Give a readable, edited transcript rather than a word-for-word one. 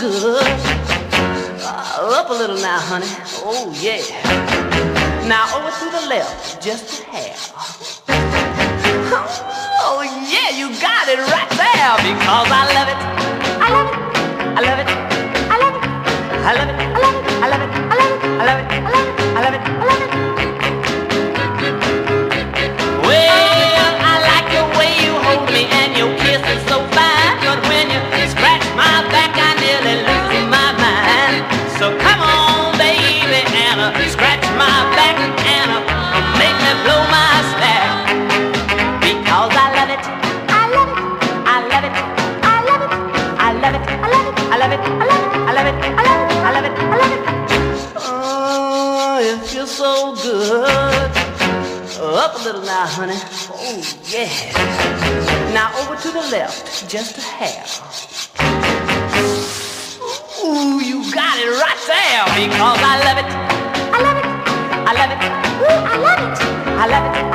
good. Up a little now, honey. Oh, yeah. Now over to the left, just a hair. Oh, yeah, you got it right there because I love it. I love it. I love it. I love it. I love it. I love it. I love it. I love it. I love it. I love it. I love it. I love it. Well, I like the way you hold me and your kiss is so fine. But when you scratch my back, I nearly lose my mind. So come on, baby, and scratch my back and make me blow my stack. Because I love it. I love it. I love it. I love it. I love it. I love it. I love it. I love it. I love it. I love it. I love it. I love it. Oh, it feels so good. Up a little now, honey. Oh, yeah. Now over to the left, just a hair. Ooh, you got it right there because I love it. I love it. I love it. Ooh, I love it. I love it.